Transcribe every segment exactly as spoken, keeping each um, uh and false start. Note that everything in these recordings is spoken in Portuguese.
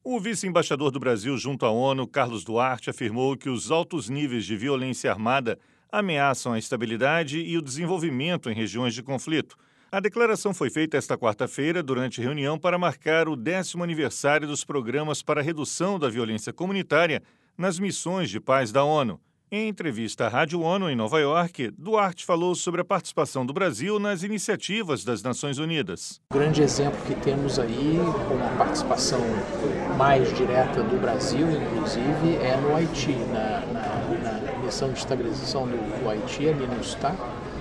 O vice-embaixador do Brasil junto à ONU, Carlos Duarte, afirmou que os altos níveis de violência armada ameaçam a estabilidade e o desenvolvimento em regiões de conflito. A declaração foi feita esta quarta-feira durante reunião para marcar o décimo aniversário dos programas para a redução da violência comunitária nas missões de paz da ONU. Em entrevista à Rádio ONU em Nova York, Duarte falou sobre a participação do Brasil nas iniciativas das Nações Unidas. O grande exemplo que temos aí, com a participação mais direta do Brasil, inclusive, é no Haiti, na, na, na missão de estabilização do, do Haiti, ali no Estado.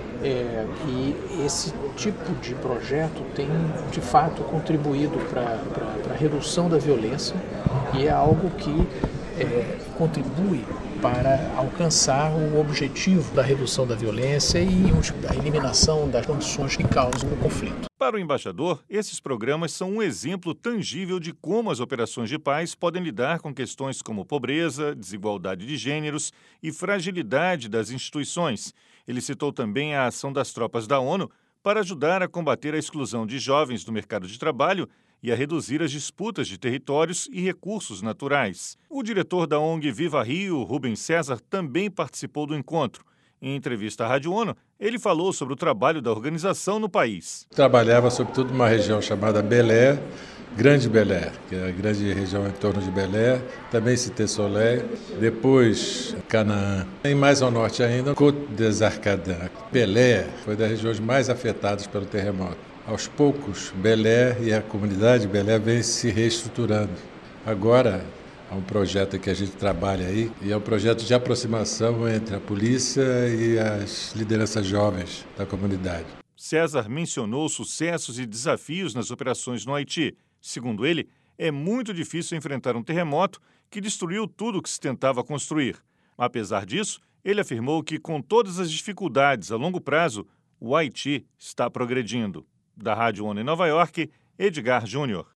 É, e esse tipo de projeto tem, de fato, contribuído para a redução da violência e é algo que é, contribui para alcançar o objetivo da redução da violência e a eliminação das condições que causam o conflito. Para o embaixador, esses programas são um exemplo tangível de como as operações de paz podem lidar com questões como pobreza, desigualdade de gêneros e fragilidade das instituições. Ele citou também a ação das tropas da ONU para ajudar a combater a exclusão de jovens do mercado de trabalho e a reduzir as disputas de territórios e recursos naturais. O diretor da O N G Viva Rio, Rubens César, também participou do encontro. Em entrevista à Rádio ONU, ele falou sobre o trabalho da organização no país. Trabalhava sobretudo numa região chamada Belé, Grande Belé, que é a grande região em torno de Belé, também Cité Soleil, depois Canaã, e mais ao norte ainda, Côte des Arcadins. Belé foi das regiões mais afetadas pelo terremoto. Aos poucos, Belé e a comunidade de Belé vem se reestruturando. Agora, há um projeto que a gente trabalha aí, e é um projeto de aproximação entre a polícia e as lideranças jovens da comunidade. César mencionou sucessos e desafios nas operações no Haiti. Segundo ele, é muito difícil enfrentar um terremoto que destruiu tudo o que se tentava construir. Apesar disso, ele afirmou que, com todas as dificuldades a longo prazo, o Haiti está progredindo. Da Rádio ONU em Nova York, Edgar Júnior.